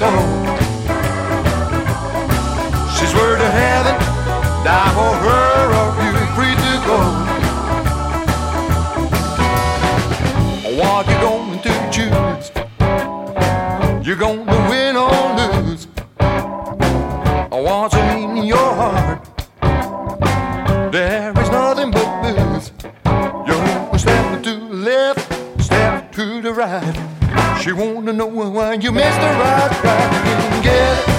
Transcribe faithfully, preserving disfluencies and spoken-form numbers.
stone. She's worth to heaven, die for her, or you free to go. What you going to choose? You're gonna win or lose. What's in your heart? There is nothing but blues. You're step to the left, step to the right. She wanna know why you missed the right, right. You can get it.